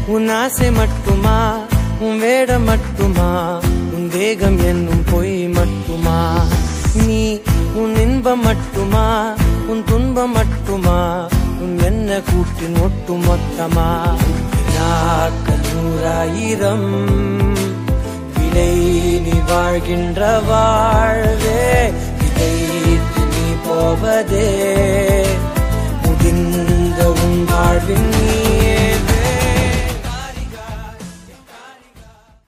உன் ஆசை மட்டுமா, உன் வேடம் மட்டுமா, உன் வேகம் என்னும் பொய் மட்டுமா? நீ உன் இன்பம் மட்டுமா, உன் துன்பம் மட்டுமா, உன் என்ன கூட்டின் ஒட்டு மொத்தமா? நாட்கள் 100,000 விலை நீ வாழ்கின்ற வாழ்வே, இதை நீ போவதே